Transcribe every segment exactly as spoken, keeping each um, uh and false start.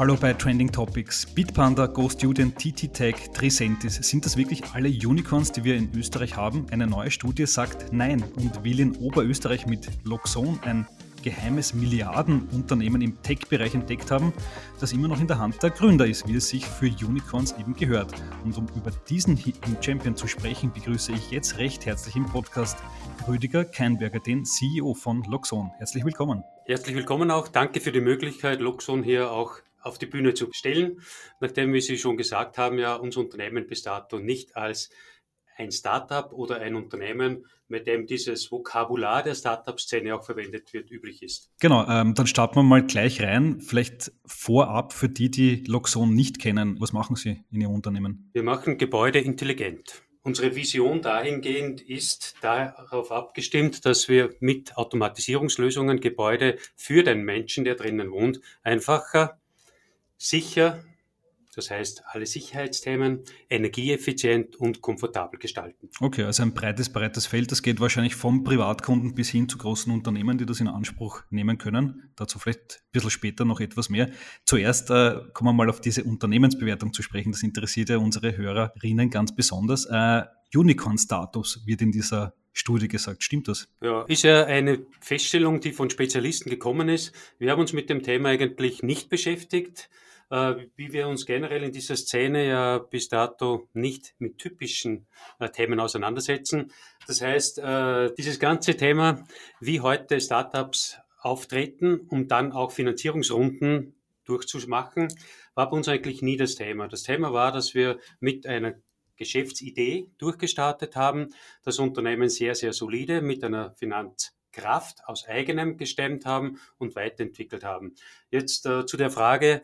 Hallo bei Trending Topics. Bitpanda, GoStudent, T T Tech, Tricentis. Sind das wirklich alle Unicorns, die wir in Österreich haben? Eine neue Studie sagt nein und will in Oberösterreich mit Loxon ein geheimes Milliardenunternehmen im Tech-Bereich entdeckt haben, das immer noch in der Hand der Gründer ist, wie es sich für Unicorns eben gehört. Und um über diesen Hidden Champion zu sprechen, begrüße ich jetzt recht herzlich im Podcast Rüdiger Keinberger, den C E O von Loxon. Herzlich willkommen. Herzlich willkommen auch. Danke für die Möglichkeit, Loxon hier auch auf die Bühne zu stellen, nachdem, wie Sie schon gesagt haben, ja unser Unternehmen bis dato nicht als ein Startup oder ein Unternehmen, mit dem dieses Vokabular der Startup-Szene auch verwendet wird, üblich ist. Genau, ähm, dann starten wir mal gleich rein. Vielleicht vorab für die, die Loxon nicht kennen. Was machen Sie in Ihrem Unternehmen? Wir machen Gebäude intelligent. Unsere Vision dahingehend ist darauf abgestimmt, dass wir mit Automatisierungslösungen Gebäude für den Menschen, der drinnen wohnt, einfacher, sicher, das heißt alle Sicherheitsthemen, energieeffizient und komfortabel gestalten. Okay, also ein breites, breites Feld. Das geht wahrscheinlich vom Privatkunden bis hin zu großen Unternehmen, die das in Anspruch nehmen können. Dazu vielleicht ein bisschen später noch etwas mehr. Zuerst äh, kommen wir mal auf diese Unternehmensbewertung zu sprechen. Das interessiert ja unsere Hörerinnen ganz besonders. Äh, Unicorn-Status wird in dieser Studie gesagt. Stimmt das? Ja, ist ja eine Feststellung, die von Spezialisten gekommen ist. Wir haben uns mit dem Thema eigentlich nicht beschäftigt, äh, wie wir uns generell in dieser Szene ja bis dato nicht mit typischen äh, Themen auseinandersetzen. Das heißt, äh, dieses ganze Thema, wie heute Startups auftreten, um dann auch Finanzierungsrunden durchzumachen, war bei uns eigentlich nie das Thema. Das Thema war, dass wir mit einer Geschäftsidee durchgestartet haben, das Unternehmen sehr, sehr solide mit einer Finanzkraft aus eigenem gestemmt haben und weiterentwickelt haben. Jetzt äh, zu der Frage,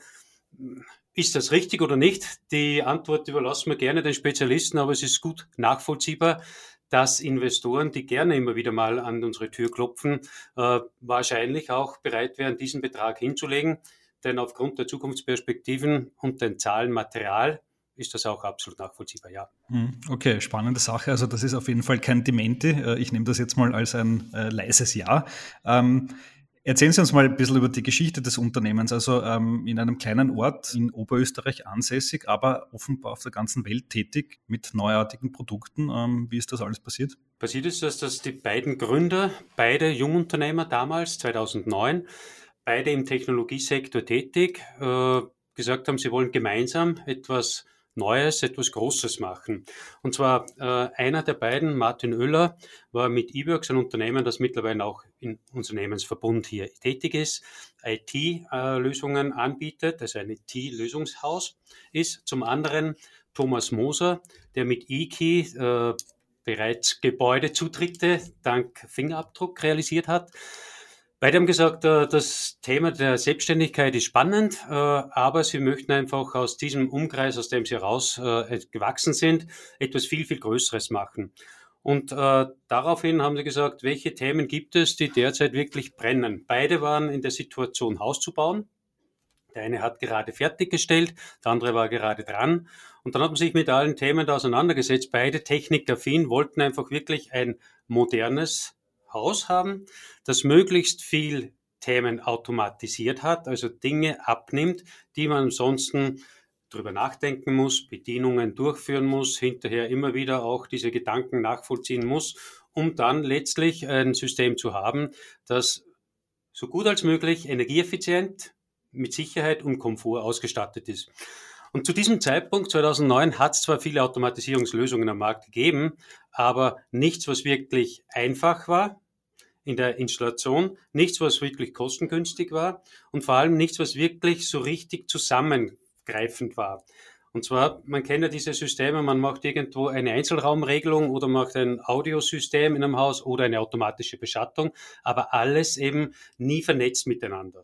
ist das richtig oder nicht? Die Antwort überlassen wir gerne den Spezialisten, aber es ist gut nachvollziehbar, dass Investoren, die gerne immer wieder mal an unsere Tür klopfen, äh, wahrscheinlich auch bereit wären, diesen Betrag hinzulegen, denn aufgrund der Zukunftsperspektiven und den Zahlenmaterial ist das auch absolut nachvollziehbar, ja. Okay, spannende Sache. Also das ist auf jeden Fall kein Dementi. Ich nehme das jetzt mal als ein äh, leises Ja. Ähm, erzählen Sie uns mal ein bisschen über die Geschichte des Unternehmens. Also ähm, in einem kleinen Ort in Oberösterreich ansässig, aber offenbar auf der ganzen Welt tätig mit neuartigen Produkten. Ähm, wie ist das alles passiert? Passiert ist das, dass die beiden Gründer, beide Jungunternehmer damals, zweitausendneun, beide im Technologiesektor tätig, äh, gesagt haben, sie wollen gemeinsam etwas Neues, etwas Großes machen. Und zwar äh, einer der beiden, Martin Oeller, war mit eWorks, ein Unternehmen, das mittlerweile auch im Unternehmensverbund hier tätig ist, I T-Lösungen äh, anbietet, also ein I T-Lösungshaus ist. Zum anderen Thomas Moser, der mit eKey äh, bereits Gebäudezutritte dank Fingerabdruck realisiert hat. Beide haben gesagt, das Thema der Selbstständigkeit ist spannend, aber sie möchten einfach aus diesem Umkreis, aus dem sie heraus gewachsen sind, etwas viel, viel Größeres machen. Und daraufhin haben sie gesagt, welche Themen gibt es, die derzeit wirklich brennen. Beide waren in der Situation, Haus zu bauen. Der eine hat gerade fertiggestellt, der andere war gerade dran. Und dann hat man sich mit allen Themen da auseinandergesetzt. Beide technikaffin, wollten einfach wirklich ein modernes Haus haben, das möglichst viel Themen automatisiert hat, also Dinge abnimmt, die man ansonsten drüber nachdenken muss, Bedienungen durchführen muss, hinterher immer wieder auch diese Gedanken nachvollziehen muss, um dann letztlich ein System zu haben, das so gut als möglich energieeffizient, mit Sicherheit und Komfort ausgestattet ist. Und zu diesem Zeitpunkt, zweitausendneun, hat es zwar viele Automatisierungslösungen am Markt gegeben, aber nichts, was wirklich einfach war in der Installation, nichts, was wirklich kostengünstig war und vor allem nichts, was wirklich so richtig zusammengreifend war. Und zwar, man kennt ja diese Systeme, man macht irgendwo eine Einzelraumregelung oder macht ein Audiosystem in einem Haus oder eine automatische Beschattung, aber alles eben nie vernetzt miteinander.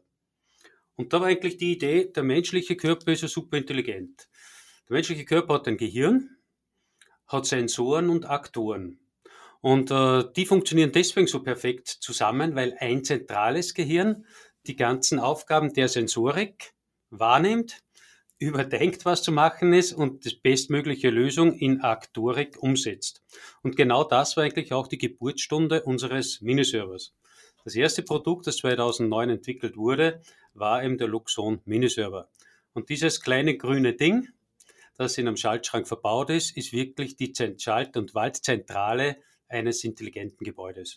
Und da war eigentlich die Idee, der menschliche Körper ist ja super intelligent. Der menschliche Körper hat ein Gehirn, hat Sensoren und Aktoren. Und äh, die funktionieren deswegen so perfekt zusammen, weil ein zentrales Gehirn die ganzen Aufgaben der Sensorik wahrnimmt, überdenkt, was zu machen ist und die bestmögliche Lösung in Aktorik umsetzt. Und genau das war eigentlich auch die Geburtsstunde unseres Miniservers. Das erste Produkt, das zweitausendneun entwickelt wurde, war eben der Loxon Miniserver. Und dieses kleine grüne Ding, das in einem Schaltschrank verbaut ist, ist wirklich die Schalt- und Waltzentrale eines intelligenten Gebäudes.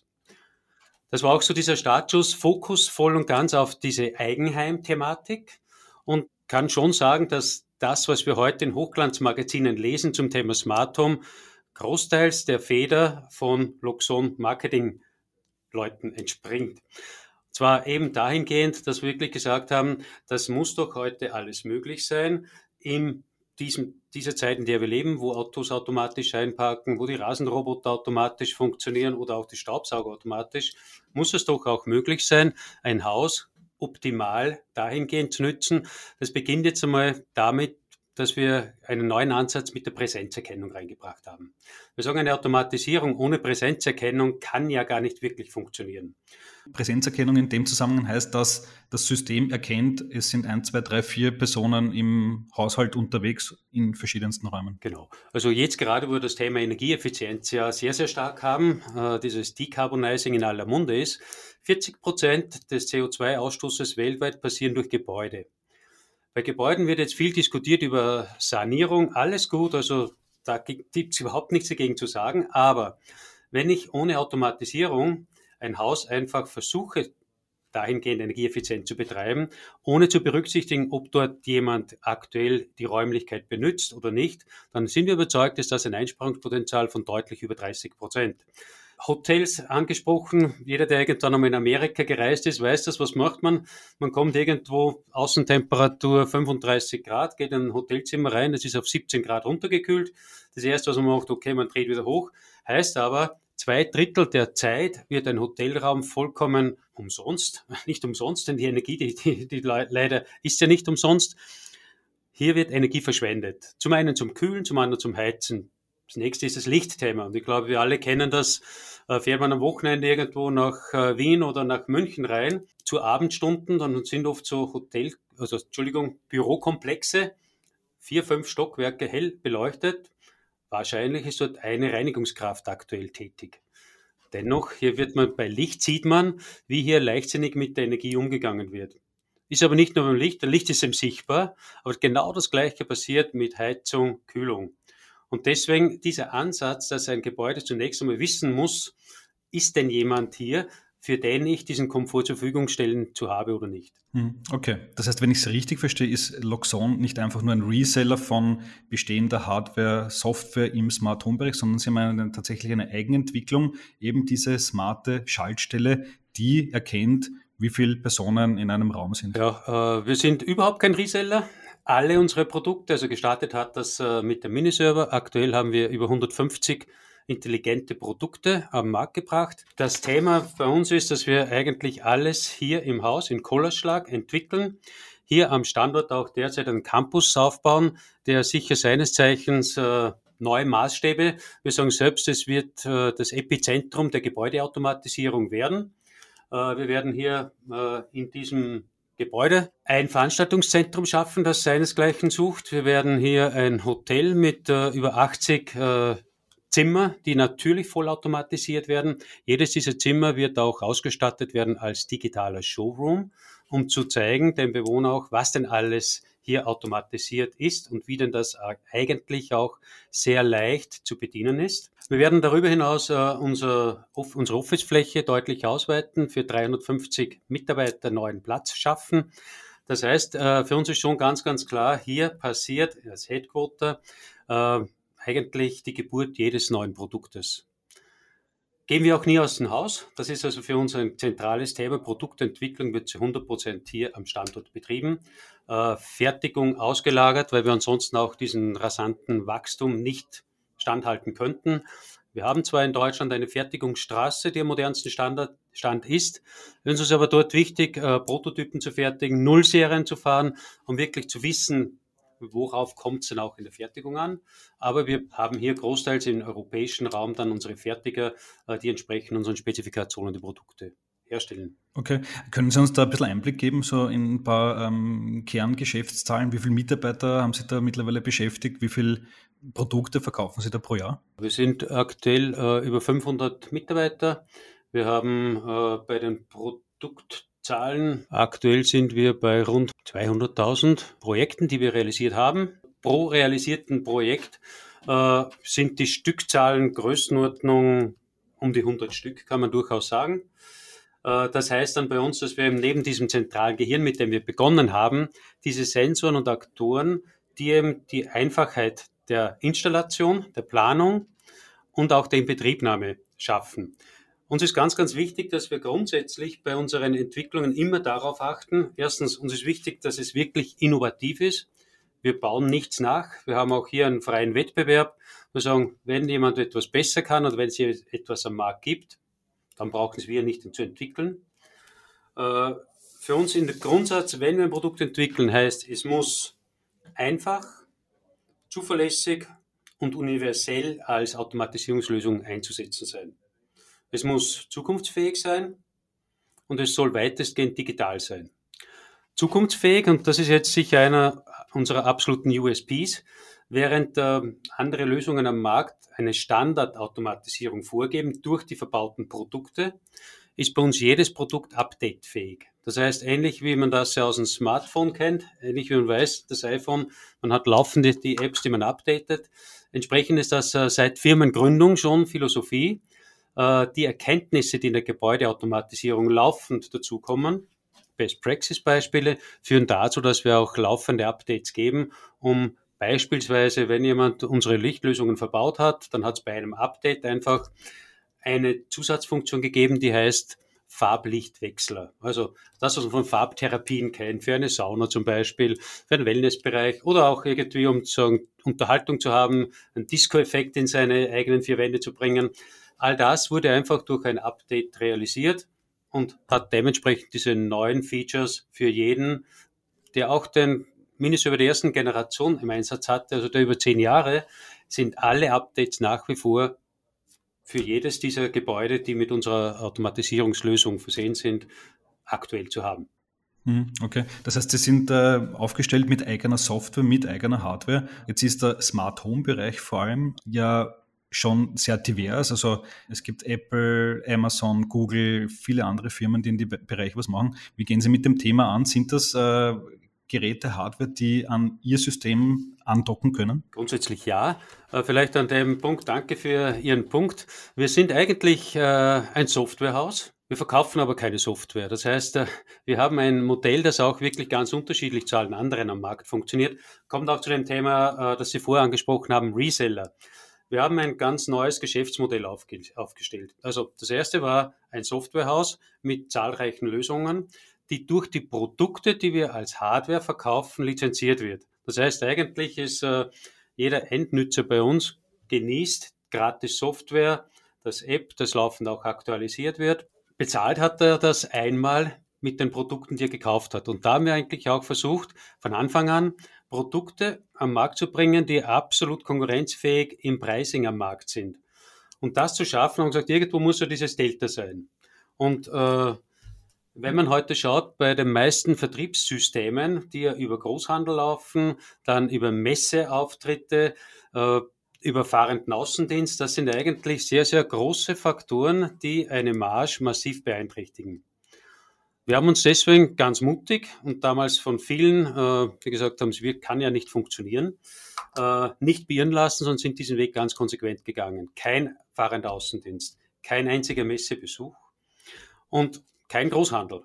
Das war auch so dieser Startschuss, Fokus voll und ganz auf diese Eigenheim-Thematik und kann schon sagen, dass das, was wir heute in Hochglanzmagazinen lesen zum Thema Smart Home, großteils der Feder von Loxon Marketing Leuten entspringt. Zwar eben dahingehend, dass wir wirklich gesagt haben, das muss doch heute alles möglich sein in diesem, dieser Zeit, in der wir leben, wo Autos automatisch einparken, wo die Rasenroboter automatisch funktionieren oder auch die Staubsauger automatisch, muss es doch auch möglich sein, ein Haus optimal dahingehend zu nützen. Das beginnt jetzt einmal damit, dass wir einen neuen Ansatz mit der Präsenzerkennung reingebracht haben. Wir sagen, eine Automatisierung ohne Präsenzerkennung kann ja gar nicht wirklich funktionieren. Präsenzerkennung in dem Zusammenhang heißt, dass das System erkennt, es sind ein, zwei, drei, vier Personen im Haushalt unterwegs in verschiedensten Räumen. Genau. Also jetzt gerade, wo wir das Thema Energieeffizienz ja sehr, sehr stark haben, äh, dieses Decarbonizing in aller Munde ist, vierzig Prozent des C O zwei Ausstoßes weltweit passieren durch Gebäude. Bei Gebäuden wird jetzt viel diskutiert über Sanierung, alles gut, also da gibt es überhaupt nichts dagegen zu sagen, aber wenn ich ohne Automatisierung ein Haus einfach versuche, dahingehend energieeffizient zu betreiben, ohne zu berücksichtigen, ob dort jemand aktuell die Räumlichkeit benutzt oder nicht, dann sind wir überzeugt, dass das ein Einsparungspotenzial von deutlich über dreißig Prozent. Hotels angesprochen. Jeder, der irgendwann einmal in Amerika gereist ist, weiß das. Was macht man? Man kommt irgendwo, Außentemperatur fünfunddreißig Grad, geht in ein Hotelzimmer rein, das ist auf siebzehn Grad runtergekühlt. Das erste, was man macht, okay, man dreht wieder hoch. Heißt aber, zwei Drittel der Zeit wird ein Hotelraum vollkommen umsonst, nicht umsonst, denn die Energie, die, die, die leider ist ja nicht umsonst. Hier wird Energie verschwendet. Zum einen zum Kühlen, zum anderen zum Heizen. Das nächste ist das Lichtthema. Und ich glaube, wir alle kennen das. Äh, fährt man am Wochenende irgendwo nach äh, Wien oder nach München rein, zu Abendstunden, dann sind oft so Hotel, also Entschuldigung, Bürokomplexe, vier, fünf Stockwerke hell beleuchtet. Wahrscheinlich ist dort eine Reinigungskraft aktuell tätig. Dennoch, hier wird man, bei Licht sieht man, wie hier leichtsinnig mit der Energie umgegangen wird. Ist aber nicht nur beim Licht, der Licht ist eben sichtbar, aber genau das Gleiche passiert mit Heizung, Kühlung. Und deswegen dieser Ansatz, dass ein Gebäude zunächst einmal wissen muss, ist denn jemand hier, für den ich diesen Komfort zur Verfügung stellen zu habe oder nicht. Okay, das heißt, wenn ich es richtig verstehe, ist Loxon nicht einfach nur ein Reseller von bestehender Hardware, Software im Smart Home Bereich, sondern sie haben eine, tatsächlich eine Eigenentwicklung, eben diese smarte Schaltstelle, die erkennt, wie viele Personen in einem Raum sind. Ja, äh, wir sind überhaupt kein Reseller. Alle unsere Produkte, also gestartet hat das äh, mit dem Miniserver. Aktuell haben wir über hundertfünfzig intelligente Produkte am Markt gebracht. Das Thema bei uns ist, dass wir eigentlich alles hier im Haus in Kohlerschlag entwickeln. Hier am Standort auch derzeit einen Campus aufbauen, der sicher seines Zeichens äh, neue Maßstäbe, wir sagen selbst, es wird äh, das Epizentrum der Gebäudeautomatisierung werden. Äh, wir werden hier äh, in diesem Gebäude ein Veranstaltungszentrum schaffen, das seinesgleichen sucht. Wir werden hier ein Hotel mit äh, über achtzig äh, Zimmer, die natürlich vollautomatisiert werden. Jedes dieser Zimmer wird auch ausgestattet werden als digitaler Showroom, um zu zeigen dem Bewohner auch, was denn alles hier automatisiert ist und wie denn das eigentlich auch sehr leicht zu bedienen ist. Wir werden darüber hinaus äh, unser, unsere Officefläche deutlich ausweiten, für dreihundertfünfzig Mitarbeiter neuen Platz schaffen. Das heißt, äh, für uns ist schon ganz, ganz klar, hier passiert als Headquarter äh, eigentlich die Geburt jedes neuen Produktes. Gehen wir auch nie aus dem Haus. Das ist also für uns ein zentrales Thema. Produktentwicklung wird zu hundert Prozent hier am Standort betrieben. Äh, Fertigung ausgelagert, weil wir ansonsten auch diesen rasanten Wachstum nicht standhalten könnten. Wir haben zwar in Deutschland eine Fertigungsstraße, die am modernsten Standard, Stand ist. Es ist aber dort wichtig, äh, Prototypen zu fertigen, Nullserien zu fahren, um wirklich zu wissen, worauf kommt es denn auch in der Fertigung an. Aber wir haben hier großteils im europäischen Raum dann unsere Fertiger, die entsprechend unseren Spezifikationen die Produkte herstellen. Okay, können Sie uns da ein bisschen Einblick geben, so in ein paar ähm, Kerngeschäftszahlen? Wie viele Mitarbeiter haben Sie da mittlerweile beschäftigt? Wie viele Produkte verkaufen Sie da pro Jahr? Wir sind aktuell äh, über fünfhundert Mitarbeiter. Wir haben äh, bei den Produktzahlen, aktuell sind wir bei rund zweihunderttausend Projekten, die wir realisiert haben. Pro realisierten Projekt äh, sind die Stückzahlen Größenordnung um die hundert Stück, kann man durchaus sagen. Äh, das heißt dann bei uns, dass wir eben neben diesem zentralen Gehirn, mit dem wir begonnen haben, diese Sensoren und Aktoren, die eben die Einfachheit der Installation, der Planung und auch der Inbetriebnahme schaffen. Uns ist ganz, ganz wichtig, dass wir grundsätzlich bei unseren Entwicklungen immer darauf achten. Erstens, uns ist wichtig, dass es wirklich innovativ ist. Wir bauen nichts nach. Wir haben auch hier einen freien Wettbewerb. Wir sagen, wenn jemand etwas besser kann oder wenn es hier etwas am Markt gibt, dann brauchen wir nicht zu entwickeln. Für uns in der Grundsatz, wenn wir ein Produkt entwickeln, heißt, es muss einfach, zuverlässig und universell als Automatisierungslösung einzusetzen sein. Es muss zukunftsfähig sein und es soll weitestgehend digital sein. Zukunftsfähig, und das ist jetzt sicher einer unserer absoluten U S Ps, während äh, andere Lösungen am Markt eine Standardautomatisierung vorgeben durch die verbauten Produkte, ist bei uns jedes Produkt updatefähig. Das heißt, ähnlich wie man das ja aus dem Smartphone kennt, ähnlich wie man weiß, das iPhone, man hat laufende die Apps, die man updatet. Entsprechend ist das äh, seit Firmengründung schon Philosophie. Äh, die Erkenntnisse, die in der Gebäudeautomatisierung laufend dazukommen, Best-Praxis-Beispiele, führen dazu, dass wir auch laufende Updates geben, um beispielsweise, wenn jemand unsere Lichtlösungen verbaut hat, dann hat es bei einem Update einfach eine Zusatzfunktion gegeben, die heißt Farblichtwechsler. Also das, was man von Farbtherapien kennt, für eine Sauna zum Beispiel, für einen Wellnessbereich oder auch irgendwie, um zu sagen, Unterhaltung zu haben, einen Disco-Effekt in seine eigenen vier Wände zu bringen. All das wurde einfach durch ein Update realisiert und hat dementsprechend diese neuen Features für jeden, der auch den mindestens über die ersten Generation im Einsatz hatte, also der über zehn Jahre, sind alle Updates nach wie vor für jedes dieser Gebäude, die mit unserer Automatisierungslösung versehen sind, aktuell zu haben. Okay, das heißt, Sie sind äh, aufgestellt mit eigener Software, mit eigener Hardware. Jetzt ist der Smart Home Bereich vor allem ja schon sehr divers. Also es gibt Apple, Amazon, Google, viele andere Firmen, die in dem Bereich was machen. Wie gehen Sie mit dem Thema an? Sind das äh, Geräte, Hardware, die an Ihr System andocken können? Grundsätzlich ja. Äh, vielleicht an dem Punkt, danke für Ihren Punkt. Wir sind eigentlich äh, ein Softwarehaus. Wir verkaufen aber keine Software. Das heißt, äh, wir haben ein Modell, das auch wirklich ganz unterschiedlich zu allen anderen am Markt funktioniert. Kommt auch zu dem Thema, äh, das Sie vorher angesprochen haben, Reseller. Wir haben ein ganz neues Geschäftsmodell aufge- aufgestellt. Also das erste war ein Softwarehaus mit zahlreichen Lösungen, die durch die Produkte, die wir als Hardware verkaufen, lizenziert wird. Das heißt, eigentlich ist äh, jeder Endnutzer bei uns genießt gratis Software, das App, das laufend auch aktualisiert wird. Bezahlt hat er das einmal mit den Produkten, die er gekauft hat. Und da haben wir eigentlich auch versucht, von Anfang an Produkte am Markt zu bringen, die absolut konkurrenzfähig im Pricing am Markt sind. Und das zu schaffen, haben wir gesagt, irgendwo muss ja dieses Delta sein. Und äh, wenn man heute schaut, bei den meisten Vertriebssystemen, die ja über Großhandel laufen, dann über Messeauftritte, äh, über fahrenden Außendienst, das sind eigentlich sehr, sehr große Faktoren, die eine Marge massiv beeinträchtigen. Wir haben uns deswegen ganz mutig und damals von vielen, äh, die gesagt haben, es kann ja nicht funktionieren, äh, nicht beirren lassen, sondern sind diesen Weg ganz konsequent gegangen. Kein fahrender Außendienst, kein einziger Messebesuch und kein Großhandel.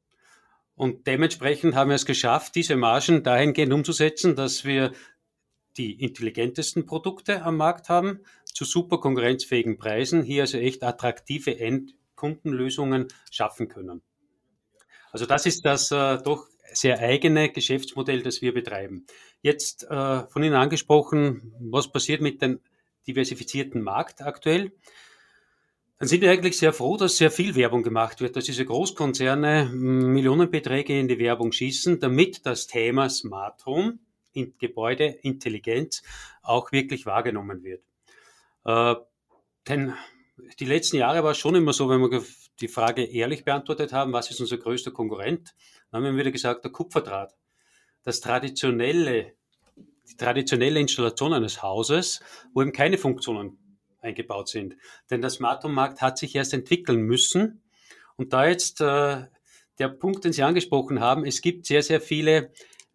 Und dementsprechend haben wir es geschafft, diese Margen dahingehend umzusetzen, dass wir die intelligentesten Produkte am Markt haben, zu super konkurrenzfähigen Preisen, hier also echt attraktive Endkundenlösungen schaffen können. Also das ist das äh, doch sehr eigene Geschäftsmodell, das wir betreiben. Jetzt äh, von Ihnen angesprochen, was passiert mit dem diversifizierten Markt aktuell? Dann sind wir eigentlich sehr froh, dass sehr viel Werbung gemacht wird, dass diese Großkonzerne Millionenbeträge in die Werbung schießen, damit das Thema Smart Home, in Gebäudeintelligenz, auch wirklich wahrgenommen wird. Äh, denn die letzten Jahre war es schon immer so, wenn wir die Frage ehrlich beantwortet haben, was ist unser größter Konkurrent, dann haben wir wieder gesagt, der Kupferdraht. Das traditionelle, die traditionelle Installation eines Hauses, wo eben keine Funktionen eingebaut sind. Denn der Smart Home Markt hat sich erst entwickeln müssen. Und da jetzt äh, der Punkt, den Sie angesprochen haben, es gibt sehr, sehr viele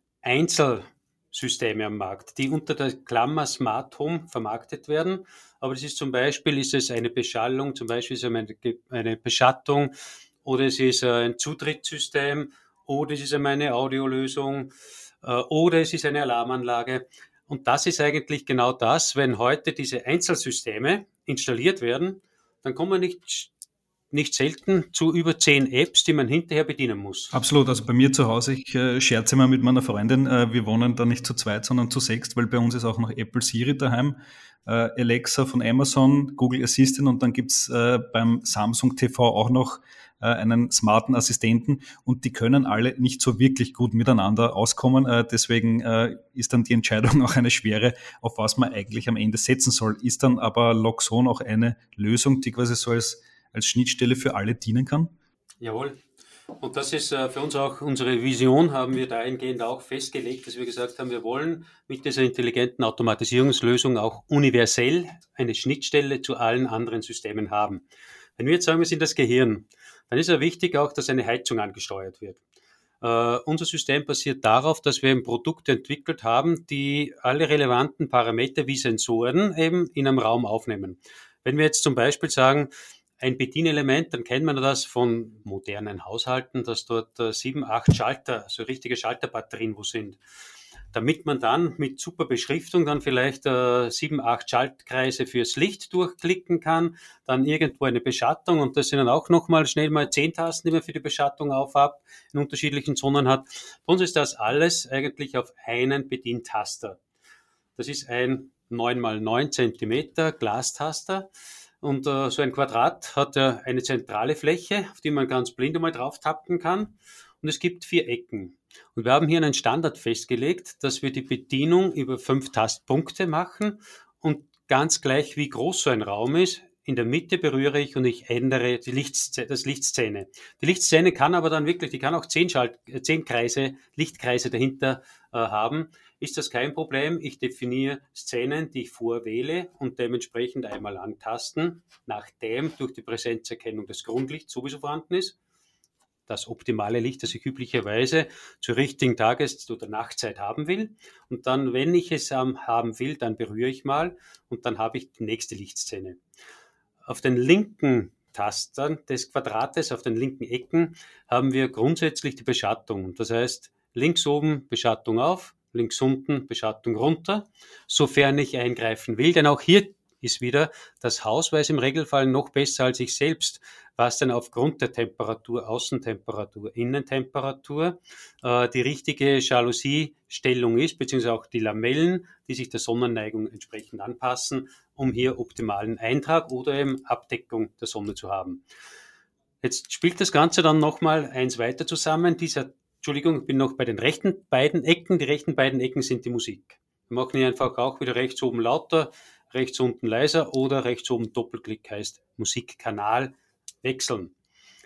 Einzelsysteme am Markt, die unter der Klammer Smart Home vermarktet werden. Aber das ist zum Beispiel, ist es eine Beschallung, zum Beispiel ist es eine, eine Beschattung oder es ist ein Zutrittssystem oder es ist eine Audiolösung oder es ist eine Alarmanlage. Und das ist eigentlich genau das, wenn heute diese Einzelsysteme installiert werden, dann kommen wir nicht nicht selten zu über zehn Apps, die man hinterher bedienen muss. Absolut, also bei mir zu Hause, ich äh, scherze mal mit meiner Freundin, äh, wir wohnen da nicht zu zweit, sondern zu sechst, weil bei uns ist auch noch Apple Siri daheim, äh, Alexa von Amazon, Google Assistant und dann gibt's äh, beim Samsung T V auch noch äh, einen smarten Assistenten und die können alle nicht so wirklich gut miteinander auskommen, äh, deswegen äh, ist dann die Entscheidung auch eine schwere, auf was man eigentlich am Ende setzen soll. Ist dann aber Loxone auch eine Lösung, die quasi so als als Schnittstelle für alle dienen kann? Jawohl. Und das ist äh, für uns auch unsere Vision, haben wir dahingehend auch festgelegt, dass wir gesagt haben, wir wollen mit dieser intelligenten Automatisierungslösung auch universell eine Schnittstelle zu allen anderen Systemen haben. Wenn wir jetzt sagen, wir sind das Gehirn, dann ist ja wichtig auch, dass eine Heizung angesteuert wird. Uh, unser System basiert darauf, dass wir ein Produkt entwickelt haben, die alle relevanten Parameter wie Sensoren eben in einem Raum aufnehmen. Wenn wir jetzt zum Beispiel sagen, ein Bedienelement, dann kennt man das von modernen Haushalten, dass dort äh, sieben, acht Schalter, so richtige Schalterbatterien wo sind. Damit man dann mit super Beschriftung dann vielleicht äh, sieben, acht Schaltkreise fürs Licht durchklicken kann, dann irgendwo eine Beschattung und das sind dann auch nochmal schnell mal zehn Tasten, die man für die Beschattung aufhat, in unterschiedlichen Zonen hat. Bei uns ist das alles eigentlich auf einen Bedientaster. Das ist ein neun mal neun Zentimeter Glastaster. Und äh, so ein Quadrat hat ja eine zentrale Fläche, auf die man ganz blind einmal drauf tappen kann. Und es gibt vier Ecken. Und wir haben hier einen Standard festgelegt, dass wir die Bedienung über fünf Tastpunkte machen. Und ganz gleich, wie groß so ein Raum ist, in der Mitte berühre ich und ich ändere die Lichtszene, das Lichtszene. Die Lichtszene kann aber dann wirklich, die kann auch zehn, Schalt, zehn Kreise, Lichtkreise dahinter äh, haben. Ist das kein Problem. Ich definiere Szenen, die ich vorwähle und dementsprechend einmal antasten, nachdem durch die Präsenzerkennung das Grundlicht sowieso vorhanden ist. Das optimale Licht, das ich üblicherweise zur richtigen Tages- oder Nachtzeit haben will. Und dann, wenn ich es ähm, haben will, dann berühre ich mal und dann habe ich die nächste Lichtszene. Auf den linken Tastern des Quadrates, auf den linken Ecken, haben wir grundsätzlich die Beschattung. Das heißt, links oben Beschattung auf, links unten Beschattung runter, sofern ich eingreifen will. Denn auch hier ist wieder, das Haus weiß im Regelfall noch besser als ich selbst, was denn aufgrund der Temperatur, Außentemperatur, Innentemperatur äh, die richtige Jalousie-Stellung ist, beziehungsweise auch die Lamellen, die sich der Sonnenneigung entsprechend anpassen, um hier optimalen Eintrag oder eben Abdeckung der Sonne zu haben. Jetzt spielt das Ganze dann nochmal eins weiter zusammen. Dieser, Entschuldigung, ich bin noch bei den rechten beiden Ecken. Die rechten beiden Ecken sind die Musik. Wir machen hier einfach auch wieder rechts oben lauter, rechts unten leiser oder rechts oben Doppelklick heißt Musikkanal wechseln.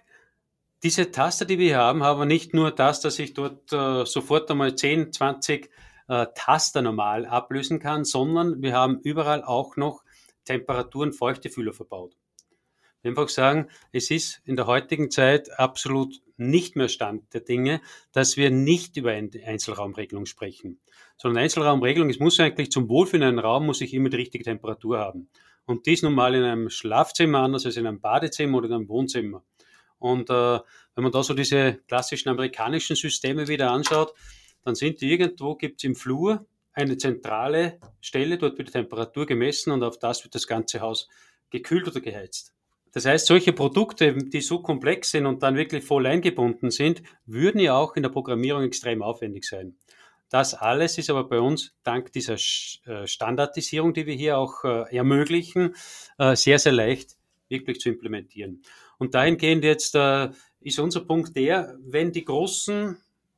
Diese Taster, die wir hier haben, haben nicht nur das, dass ich dort äh, sofort einmal zehn, zwanzig äh, Taster normal ablösen kann, sondern wir haben überall auch noch Temperatur- und Feuchtefühler verbaut. Wir einfach sagen, es ist in der heutigen Zeit absolut nicht mehr Stand der Dinge, dass wir nicht über eine Einzelraumregelung sprechen. Sondern Einzelraumregelung, es muss eigentlich zum Wohlfühlen in einem Raum, muss ich immer die richtige Temperatur haben. Und dies nun mal in einem Schlafzimmer anders als in einem Badezimmer oder in einem Wohnzimmer. Und äh, wenn man da so diese klassischen amerikanischen Systeme wieder anschaut, dann sind die irgendwo, gibt es im Flur eine zentrale Stelle, dort wird die Temperatur gemessen und auf das wird das ganze Haus gekühlt oder geheizt. Das heißt, solche Produkte, die so komplex sind und dann wirklich voll eingebunden sind, würden ja auch in der Programmierung extrem aufwendig sein. Das alles ist aber bei uns dank dieser Standardisierung, die wir hier auch ermöglichen, sehr, sehr leicht wirklich zu implementieren. Und dahingehend jetzt ist unser Punkt der, wenn die großen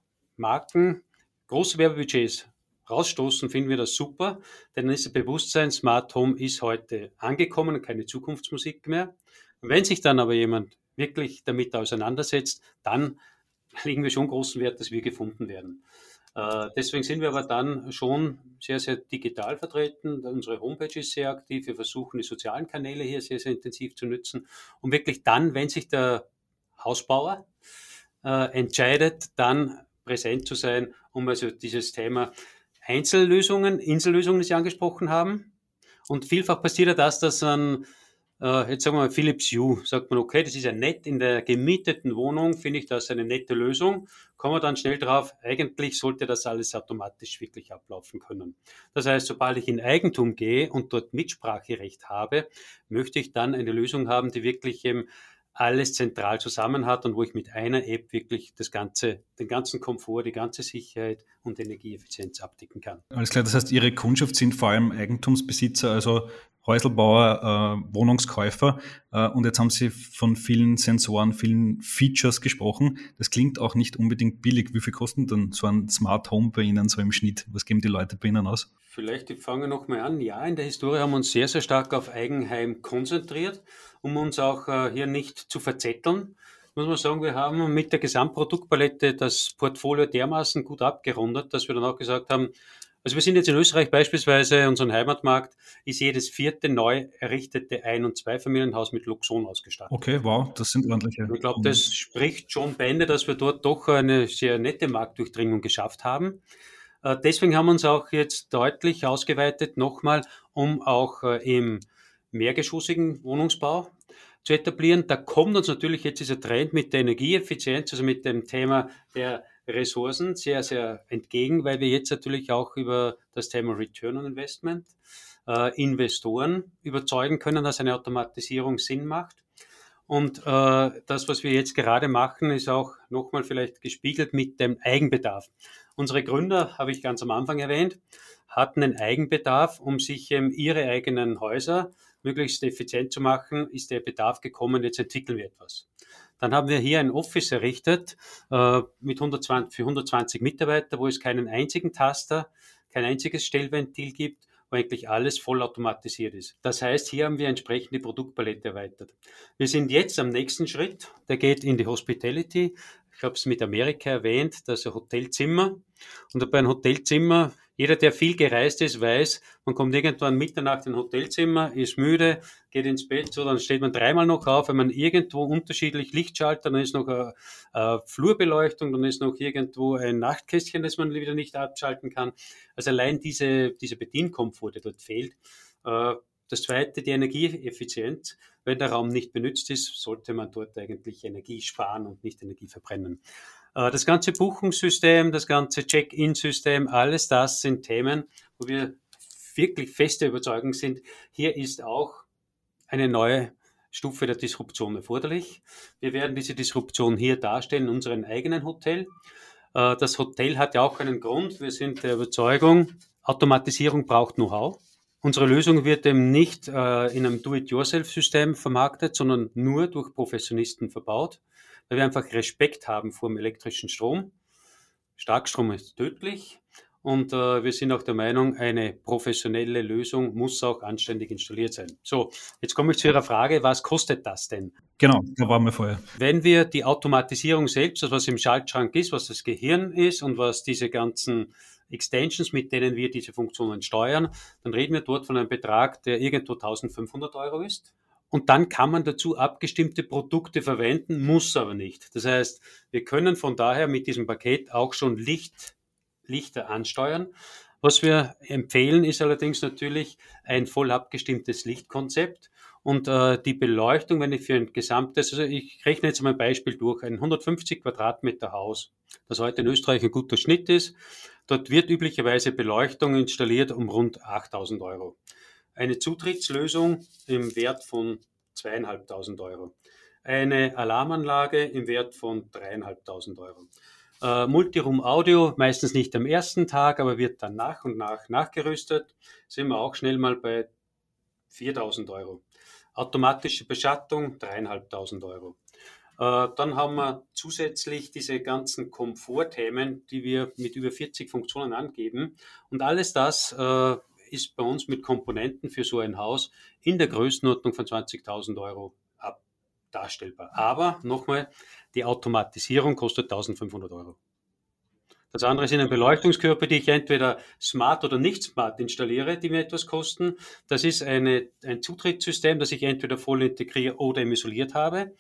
Marken große Werbebudgets rausstoßen, finden wir das super, denn dann ist das Bewusstsein, Smart Home ist heute angekommen und keine Zukunftsmusik mehr. Wenn sich dann aber jemand wirklich damit auseinandersetzt, dann legen wir schon großen Wert, dass wir gefunden werden. Äh, deswegen sind wir aber dann schon sehr, sehr digital vertreten. Unsere Homepage ist sehr aktiv. Wir versuchen, die sozialen Kanäle hier sehr, sehr intensiv zu nutzen. Und wirklich dann, wenn sich der Hausbauer äh, entscheidet, dann präsent zu sein, um also dieses Thema Einzellösungen, Insellösungen, die Sie angesprochen haben. Und vielfach passiert ja das, dass ein, äh, jetzt sagen wir mal Philips Hue, sagt man, okay, das ist ja nett, in der gemieteten Wohnung finde ich das eine nette Lösung, kommen wir dann schnell drauf, eigentlich sollte das alles automatisch wirklich ablaufen können. Das heißt, sobald ich in Eigentum gehe und dort Mitspracherecht habe, möchte ich dann eine Lösung haben, die wirklich eben alles zentral zusammen hat und wo ich mit einer App wirklich das ganze, den ganzen Komfort, die ganze Sicherheit und Energieeffizienz abdecken kann. Alles klar, das heißt, Ihre Kundschaft sind vor allem Eigentumsbesitzer, also Häuselbauer, äh, Wohnungskäufer. Äh, und jetzt haben Sie von vielen Sensoren, vielen Features gesprochen. Das klingt auch nicht unbedingt billig. Wie viel kostet denn so ein Smart Home bei Ihnen so im Schnitt? Was geben die Leute bei Ihnen aus? Vielleicht, ich fange nochmal an. Ja, in der Historie haben wir uns sehr, sehr stark auf Eigenheim konzentriert, um uns auch äh, hier nicht zu verzetteln. Muss man sagen, wir haben mit der Gesamtproduktpalette das Portfolio dermaßen gut abgerundet, dass wir dann auch gesagt haben, also wir sind jetzt in Österreich beispielsweise, unseren Heimatmarkt, ist jedes vierte neu errichtete Ein- und Zweifamilienhaus mit Luxon ausgestattet. Okay, wow, das sind ordentliche. Ich glaube, das spricht schon Bände, dass wir dort doch eine sehr nette Marktdurchdringung geschafft haben. Äh, Deswegen haben wir uns auch jetzt deutlich ausgeweitet, nochmal, um auch äh, im mehrgeschossigen Wohnungsbau zu etablieren. Da kommt uns natürlich jetzt dieser Trend mit der Energieeffizienz, also mit dem Thema der Ressourcen sehr, sehr entgegen, weil wir jetzt natürlich auch über das Thema Return on Investment äh, Investoren überzeugen können, dass eine Automatisierung Sinn macht. Und äh, das, was wir jetzt gerade machen, ist auch nochmal vielleicht gespiegelt mit dem Eigenbedarf. Unsere Gründer, habe ich ganz am Anfang erwähnt, hatten einen Eigenbedarf, um sich ähm, ihre eigenen Häuser möglichst effizient zu machen, ist der Bedarf gekommen, jetzt entwickeln wir etwas. Dann haben wir hier ein Office errichtet äh, mit hundertzwanzig, für hundertzwanzig Mitarbeiter, wo es keinen einzigen Taster, kein einziges Stellventil gibt, wo eigentlich alles vollautomatisiert ist. Das heißt, hier haben wir entsprechend die Produktpalette erweitert. Wir sind jetzt am nächsten Schritt, der geht in die Hospitality. Ich habe es mit Amerika erwähnt, das ist ein Hotelzimmer. Und bei einem Hotelzimmer, jeder, der viel gereist ist, weiß, man kommt irgendwann Mitternacht in ein Hotelzimmer, ist müde, geht ins Bett, so, dann steht man dreimal noch auf, wenn man irgendwo unterschiedlich Licht schaltet, dann ist noch eine, eine Flurbeleuchtung, dann ist noch irgendwo ein Nachtkästchen, das man wieder nicht abschalten kann. Also allein diese, diese Bedienkomfort, der dort fehlt. Das zweite, die Energieeffizienz. Wenn der Raum nicht benutzt ist, sollte man dort eigentlich Energie sparen und nicht Energie verbrennen. Das ganze Buchungssystem, das ganze Check-in-System, alles das sind Themen, wo wir wirklich feste Überzeugung sind, hier ist auch eine neue Stufe der Disruption erforderlich. Wir werden diese Disruption hier darstellen in unserem eigenen Hotel. Das Hotel hat ja auch einen Grund. Wir sind der Überzeugung, Automatisierung braucht Know-how. Unsere Lösung wird eben nicht äh, in einem Do-it-yourself-System vermarktet, sondern nur durch Professionisten verbaut, weil wir einfach Respekt haben vor dem elektrischen Strom. Starkstrom ist tödlich und äh, wir sind auch der Meinung, eine professionelle Lösung muss auch anständig installiert sein. So, jetzt komme ich zu Ihrer Frage, was kostet das denn? Genau, da waren wir vorher. Wenn wir die Automatisierung selbst, also was im Schaltschrank ist, was das Gehirn ist und was diese ganzen Extensions, mit denen wir diese Funktionen steuern, dann reden wir dort von einem Betrag, der irgendwo eintausendfünfhundert Euro ist. Und dann kann man dazu abgestimmte Produkte verwenden, muss aber nicht. Das heißt, wir können von daher mit diesem Paket auch schon Licht, Lichter ansteuern. Was wir empfehlen, ist allerdings natürlich ein voll abgestimmtes Lichtkonzept. Und äh, die Beleuchtung, wenn ich für ein gesamtes, also ich rechne jetzt mal ein Beispiel durch, ein hundertfünfzig Quadratmeter Haus, das heute in Österreich ein guter Schnitt ist, dort wird üblicherweise Beleuchtung installiert um rund achttausend Euro. Eine Zutrittslösung im Wert von zweieinhalbtausend Euro. Eine Alarmanlage im Wert von dreieinhalbtausend Euro. Äh, Multiroom Audio, meistens nicht am ersten Tag, aber wird dann nach und nach nachgerüstet, sind wir auch schnell mal bei viertausend Euro. Automatische Beschattung, dreieinhalbtausend Euro. Äh, dann haben wir zusätzlich diese ganzen Komfortthemen, die wir mit über vierzig Funktionen angeben. Und alles das äh, ist bei uns mit Komponenten für so ein Haus in der Größenordnung von zwanzigtausend Euro ab darstellbar. Aber nochmal, die Automatisierung kostet eintausendfünfhundert Euro. Das andere sind Beleuchtungskörper, die ich entweder smart oder nicht smart installiere, die mir etwas kosten. Das ist eine, ein Zutrittssystem, das ich entweder voll integriere oder isoliert habe.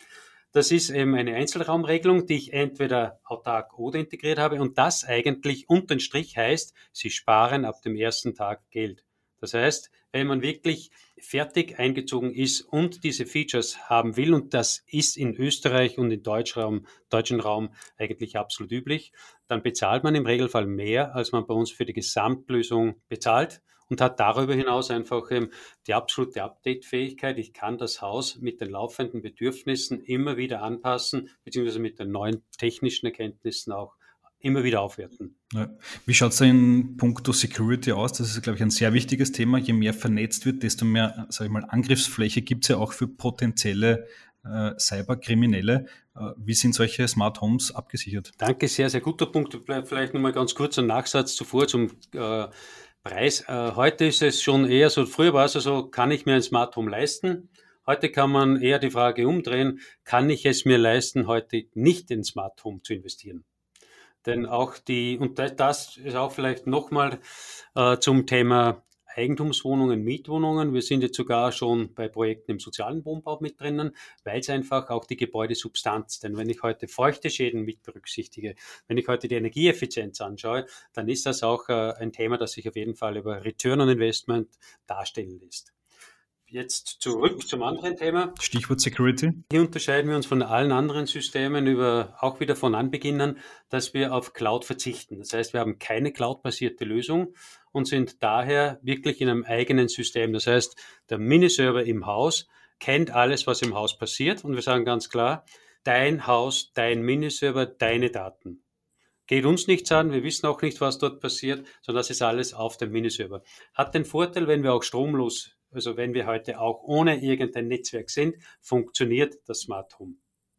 Das ist eben eine Einzelraumregelung, die ich entweder autark oder integriert habe und das eigentlich unter den Strich heißt, Sie sparen ab dem ersten Tag Geld. Das heißt, wenn man wirklich fertig eingezogen ist und diese Features haben will, und das ist in Österreich und im Deutschraum, deutschen Raum eigentlich absolut üblich, dann bezahlt man im Regelfall mehr, als man bei uns für die Gesamtlösung bezahlt und hat darüber hinaus einfach ähm, die absolute Update-Fähigkeit. Ich kann das Haus mit den laufenden Bedürfnissen immer wieder anpassen, beziehungsweise mit den neuen technischen Erkenntnissen auch immer wieder aufwerten. Ja. Wie schaut es in puncto Security aus? Das ist, glaube ich, ein sehr wichtiges Thema. Je mehr vernetzt wird, desto mehr, sage ich mal, Angriffsfläche gibt es ja auch für potenzielle äh, Cyberkriminelle. Äh, wie sind solche Smart Homes abgesichert? Danke, sehr, sehr guter Punkt. Vielleicht nochmal ganz kurz ein Nachsatz zuvor zum äh, Preis. Äh, heute ist es schon eher so, früher war es also, kann ich mir ein Smart Home leisten? Heute kann man eher die Frage umdrehen, kann ich es mir leisten, heute nicht in Smart Home zu investieren? Denn auch die, und das ist auch vielleicht nochmal äh, zum Thema Eigentumswohnungen, Mietwohnungen. Wir sind jetzt sogar schon bei Projekten im sozialen Wohnbau mit drinnen, weil es einfach auch die Gebäudesubstanz, denn wenn ich heute feuchte Schäden mit berücksichtige, wenn ich heute die Energieeffizienz anschaue, dann ist das auch äh, ein Thema, das sich auf jeden Fall über Return on Investment darstellen lässt. Jetzt zurück zum anderen Thema. Stichwort Security. Hier unterscheiden wir uns von allen anderen Systemen über, auch wieder von Anbeginn an, dass wir auf Cloud verzichten. Das heißt, wir haben keine Cloud-basierte Lösung und sind daher wirklich in einem eigenen System. Das heißt, der Miniserver im Haus kennt alles, was im Haus passiert und wir sagen ganz klar, dein Haus, dein Miniserver, deine Daten. Geht uns nichts an, wir wissen auch nicht, was dort passiert, sondern das ist alles auf dem Miniserver. Hat den Vorteil, wenn wir auch stromlos, also wenn wir heute auch ohne irgendein Netzwerk sind, funktioniert das Smart Home.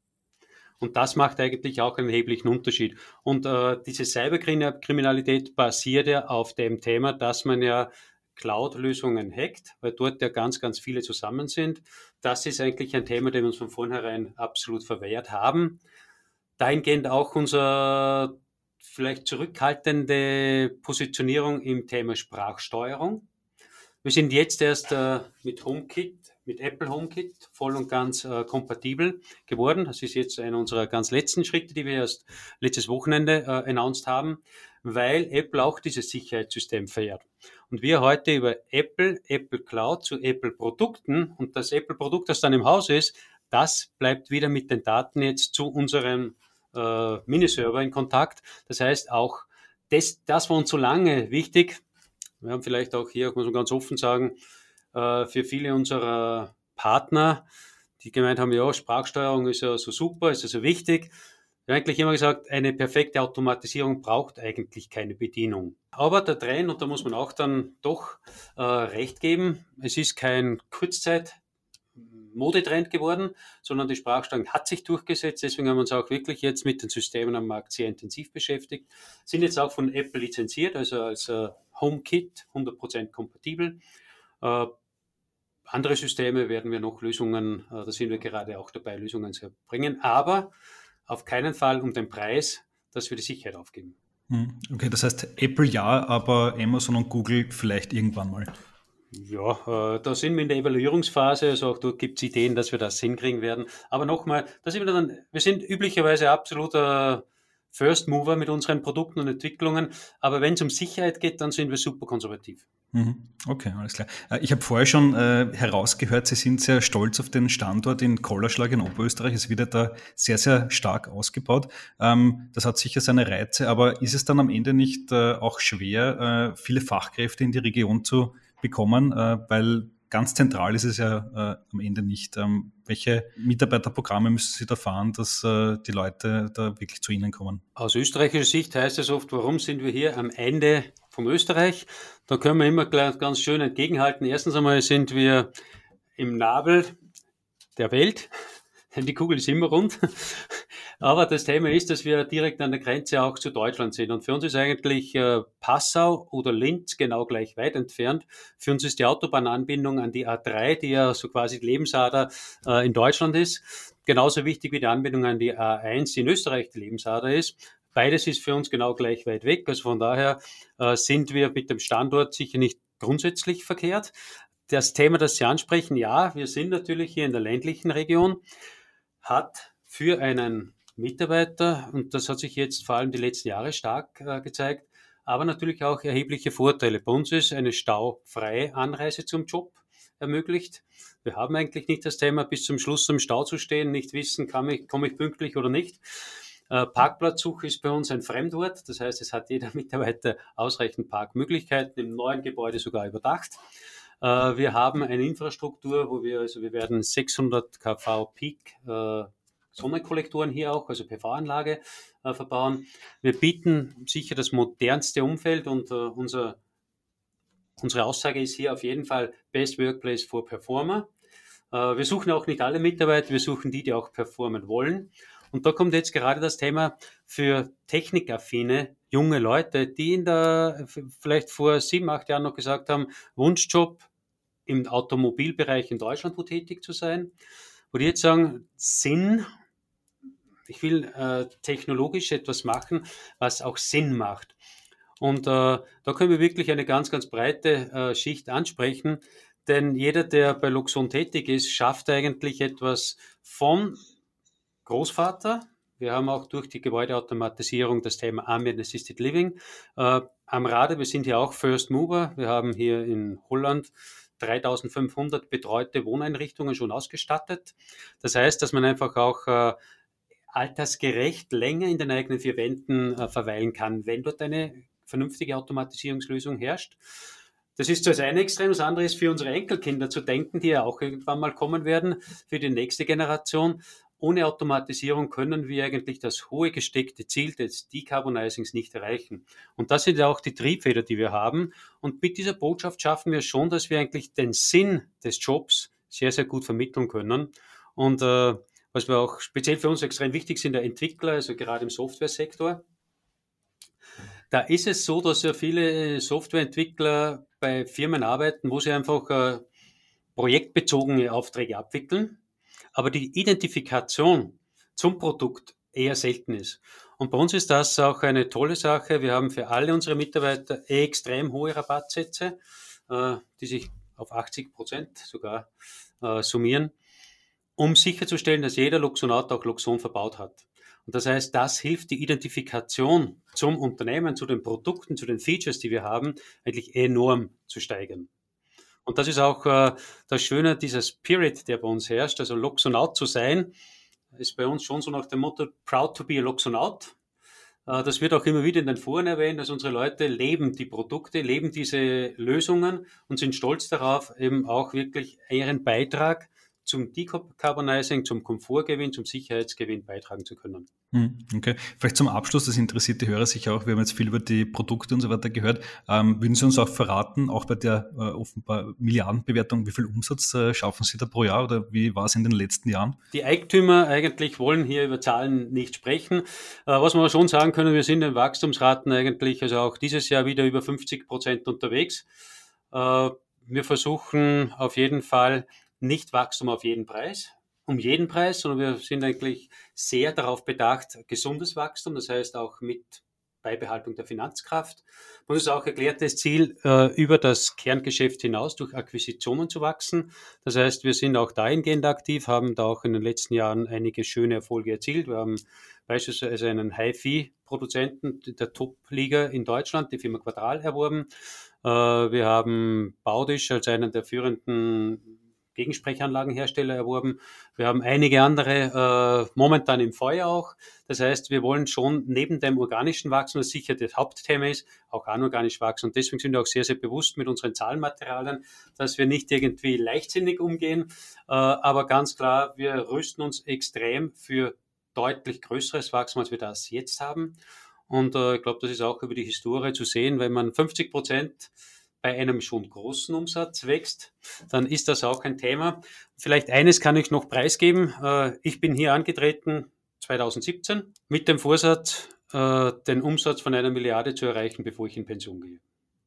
Und das macht eigentlich auch einen erheblichen Unterschied. Und äh, diese Cyberkriminalität basiert ja auf dem Thema, dass man ja Cloud-Lösungen hackt, weil dort ja ganz, ganz viele zusammen sind. Das ist eigentlich ein Thema, dem wir uns von vornherein absolut verwehrt haben. Dahingehend auch unser vielleicht zurückhaltende Positionierung im Thema Sprachsteuerung. Wir sind jetzt erst äh, mit HomeKit, mit Apple HomeKit voll und ganz äh, kompatibel geworden. Das ist jetzt einer unserer ganz letzten Schritte, die wir erst letztes Wochenende äh, announced haben, weil Apple auch dieses Sicherheitssystem verehrt. Und wir heute über Apple, Apple Cloud zu Apple Produkten und das Apple Produkt, das dann im Haus ist, das bleibt wieder mit den Daten jetzt zu unserem äh, Miniserver in Kontakt. Das heißt auch, das, das war uns so lange wichtig. Wir haben vielleicht auch hier, muss man ganz offen sagen, äh, für viele unserer Partner, die gemeint haben, ja, Sprachsteuerung ist ja so super, ist ja so wichtig. Wir haben eigentlich immer gesagt, eine perfekte Automatisierung braucht eigentlich keine Bedienung. Aber der Trend, und da muss man auch dann doch äh, recht geben, es ist kein Kurzzeit Modetrend geworden, sondern die Sprachsteuerung hat sich durchgesetzt. Deswegen haben wir uns auch wirklich jetzt mit den Systemen am Markt sehr intensiv beschäftigt. Sind jetzt auch von Apple lizenziert, also als äh, HomeKit hundert Prozent kompatibel. Äh, andere Systeme werden wir noch Lösungen, äh, da sind wir gerade auch dabei, Lösungen zu bringen, aber auf keinen Fall um den Preis, dass wir die Sicherheit aufgeben. Okay, das heißt Apple ja, aber Amazon und Google vielleicht irgendwann mal. Ja, äh, da sind wir in der Evaluierungsphase, also auch dort gibt es Ideen, dass wir das hinkriegen werden. Aber nochmal, da sind wir dann, wir sind üblicherweise absoluter First Mover mit unseren Produkten und Entwicklungen, aber wenn es um Sicherheit geht, dann sind wir super konservativ. Okay, alles klar. Ich habe vorher schon äh, herausgehört, Sie sind sehr stolz auf den Standort in Kollerschlag in Oberösterreich. Es wird ja da sehr, sehr stark ausgebaut. Ähm, das hat sicher seine Reize, aber ist es dann am Ende nicht äh, auch schwer, äh, viele Fachkräfte in die Region zu bekommen, äh, weil ganz zentral ist es ja äh, am Ende nicht. Ähm, welche Mitarbeiterprogramme müssen Sie da fahren, dass äh, die Leute da wirklich zu Ihnen kommen? Aus österreichischer Sicht heißt es oft, warum sind wir hier am Ende von Österreich? Da können wir immer ganz schön entgegenhalten. Erstens einmal sind wir im Nabel der Welt, denn die Kugel ist immer rund. Aber das Thema ist, dass wir direkt an der Grenze auch zu Deutschland sind. Und für uns ist eigentlich äh, Passau oder Linz genau gleich weit entfernt. Für uns ist die Autobahnanbindung an die A drei, die ja so quasi die Lebensader äh, in Deutschland ist, genauso wichtig wie die Anbindung an die A eins, die in Österreich die Lebensader ist. Beides ist für uns genau gleich weit weg. Also von daher äh, sind wir mit dem Standort sicher nicht grundsätzlich verkehrt. Das Thema, das Sie ansprechen, ja, wir sind natürlich hier in der ländlichen Region, hat für einen Mitarbeiter, und das hat sich jetzt vor allem die letzten Jahre stark äh, gezeigt, aber natürlich auch erhebliche Vorteile. Bei uns ist eine staufreie Anreise zum Job ermöglicht. Wir haben eigentlich nicht das Thema, bis zum Schluss im Stau zu stehen, nicht wissen, kann ich, komme ich pünktlich oder nicht. Äh, Parkplatzsuche ist bei uns ein Fremdwort, das heißt, es hat jeder Mitarbeiter ausreichend Parkmöglichkeiten, im neuen Gebäude sogar überdacht. Äh, wir haben eine Infrastruktur, wo wir, also wir werden sechshundert Kilowatt Peak äh, Sonnenkollektoren hier auch, also P V-Anlage äh, verbauen. Wir bieten sicher das modernste Umfeld und äh, unser, unsere Aussage ist hier auf jeden Fall Best Workplace for Performer. Äh, wir suchen auch nicht alle Mitarbeiter, wir suchen die, die auch performen wollen. Und da kommt jetzt gerade das Thema für technikaffine junge Leute, die in der, vielleicht vor sieben, acht Jahren noch gesagt haben, Wunschjob im Automobilbereich in Deutschland wo tätig zu sein, wo die jetzt sagen, Sinn, ich will äh, technologisch etwas machen, was auch Sinn macht. Und äh, da können wir wirklich eine ganz, ganz breite äh, Schicht ansprechen, denn jeder, der bei Luxon tätig ist, schafft eigentlich etwas von Großvater. Wir haben auch durch die Gebäudeautomatisierung das Thema Ambient Assisted Living äh, am Rade. Wir sind hier auch First Mover. Wir haben hier in Holland dreitausendfünfhundert betreute Wohneinrichtungen schon ausgestattet. Das heißt, dass man einfach auch äh, altersgerecht länger in den eigenen vier Wänden äh, verweilen kann, wenn dort eine vernünftige Automatisierungslösung herrscht. Das ist das eine Extrem. Das andere ist für unsere Enkelkinder zu denken, die ja auch irgendwann mal kommen werden, für die nächste Generation. Ohne Automatisierung können wir eigentlich das hohe gesteckte Ziel des Decarbonizings nicht erreichen. Und das sind ja auch die Triebfeder, die wir haben. Und mit dieser Botschaft schaffen wir schon, dass wir eigentlich den Sinn des Jobs sehr, sehr gut vermitteln können. Und äh, was wir auch speziell für uns extrem wichtig sind, der Entwickler, also gerade im Softwaresektor. Da ist es so, dass ja viele Softwareentwickler bei Firmen arbeiten, wo sie einfach äh, projektbezogene Aufträge abwickeln, aber die Identifikation zum Produkt eher selten ist. Und bei uns ist das auch eine tolle Sache. Wir haben für alle unsere Mitarbeiter extrem hohe Rabattsätze, äh, die sich auf achtzig Prozent sogar äh, summieren, um sicherzustellen, dass jeder Luxonaut auch Luxon verbaut hat. Und das heißt, das hilft die Identifikation zum Unternehmen, zu den Produkten, zu den Features, die wir haben, eigentlich enorm zu steigern. Und das ist auch äh, das Schöne, dieser Spirit, der bei uns herrscht. Also Luxonaut zu sein, ist bei uns schon so nach dem Motto Proud to be a Luxonaut. Äh, das wird auch immer wieder in den Foren erwähnt, dass unsere Leute leben die Produkte, leben diese Lösungen und sind stolz darauf, eben auch wirklich ihren Beitrag zum Decarbonizing, zum Komfortgewinn, zum Sicherheitsgewinn beitragen zu können. Okay, vielleicht zum Abschluss, das interessiert die Hörer sicher auch, wir haben jetzt viel über die Produkte und so weiter gehört. Ähm, würden Sie uns auch verraten, auch bei der äh, offenbar Milliardenbewertung, wie viel Umsatz äh, schaffen Sie da pro Jahr oder wie war es in den letzten Jahren? Die Eigentümer eigentlich wollen hier über Zahlen nicht sprechen. Äh, was wir aber schon sagen können, wir sind in Wachstumsraten eigentlich, also auch dieses Jahr wieder über fünfzig Prozent unterwegs. Äh, wir versuchen auf jeden Fall nicht Wachstum auf jeden Preis, um jeden Preis, sondern wir sind eigentlich sehr darauf bedacht, gesundes Wachstum, das heißt auch mit Beibehaltung der Finanzkraft. Und es ist auch erklärtes Ziel, äh, über das Kerngeschäft hinaus durch Akquisitionen zu wachsen. Das heißt, wir sind auch dahingehend aktiv, haben da auch in den letzten Jahren einige schöne Erfolge erzielt. Wir haben beispielsweise einen Hi-Fi-Produzenten der Top-Liga in Deutschland, die Firma Quadral, erworben. Äh, wir haben Baudisch als einen der führenden Gegensprechanlagenhersteller erworben. Wir haben einige andere äh, momentan im Feuer auch. Das heißt, wir wollen schon neben dem organischen Wachstum, das sicher das Hauptthema ist, auch anorganisch wachsen. Und deswegen sind wir auch sehr, sehr bewusst mit unseren Zahlenmaterialien, dass wir nicht irgendwie leichtsinnig umgehen, äh, aber ganz klar, wir rüsten uns extrem für deutlich größeres Wachstum, als wir das jetzt haben. Und äh, ich glaube, das ist auch über die Historie zu sehen, wenn man fünfzig Prozent bei einem schon großen Umsatz wächst, dann ist das auch ein Thema. Vielleicht eines kann ich noch preisgeben. Ich bin hier angetreten zweitausendsiebzehn mit dem Vorsatz, den Umsatz von einer Milliarde zu erreichen, bevor ich in Pension gehe.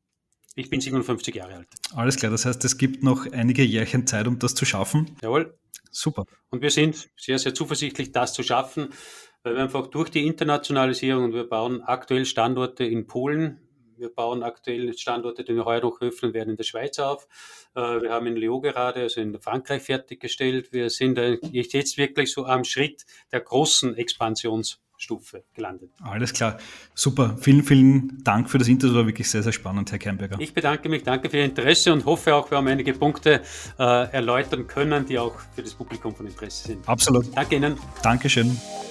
Ich bin siebenundfünfzig Jahre alt. Alles klar, das heißt, es gibt noch einige Jährchen Zeit, um das zu schaffen. Jawohl. Super. Und wir sind sehr, sehr zuversichtlich, das zu schaffen, weil wir einfach durch die Internationalisierung, und wir bauen aktuell Standorte in Polen, wir bauen aktuell Standorte, die wir heuer noch öffnen werden, in der Schweiz auf. Wir haben in Lyon gerade, also in Frankreich, fertiggestellt. Wir sind jetzt wirklich so am Schritt der großen Expansionsstufe gelandet. Alles klar. Super. Vielen, vielen Dank für das Interview. War wirklich sehr, sehr spannend, Herr Kernberger. Ich bedanke mich. Danke für Ihr Interesse und hoffe auch, wir haben einige Punkte äh, erläutern können, die auch für das Publikum von Interesse sind. Absolut. Danke Ihnen. Dankeschön.